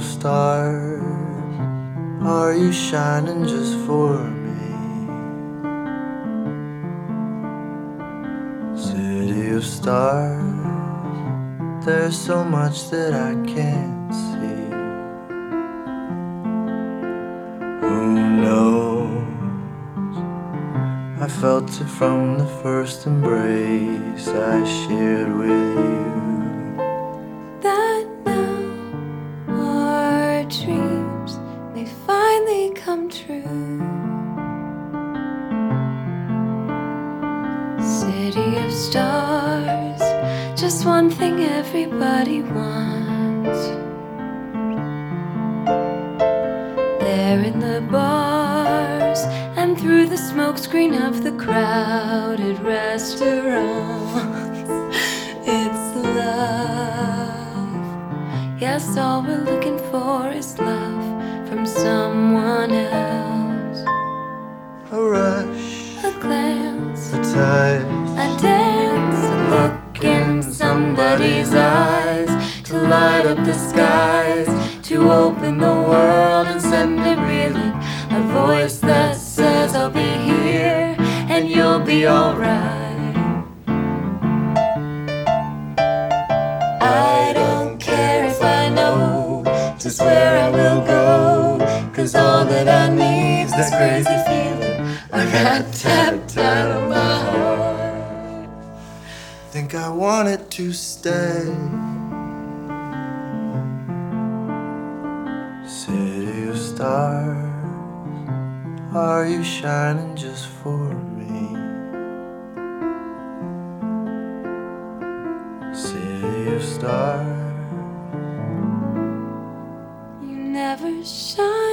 stars, are you shining just for me? City of stars, there's so much that I can't see. Who knows? I felt it from the first embrace I shared with you. That now our dreams may finally come true. City of stars, just one thing everybody wants. There in the bars and through the smokescreen of the crowded restaurants, it's love. Yes, all we're looking for is love from someone else. A rush, A glance, a touch, a dance, a look in somebody's eyes, to light up the skies, to open the world and send it reeling. A voice that says I'll be here and you'll be alright. I don't care if I know just where I will go, 'cause all that I need's this crazy feeling I got tapped out of my heart. think I want it to stay. City of stars, are you shining just for me? City of stars, You never shine.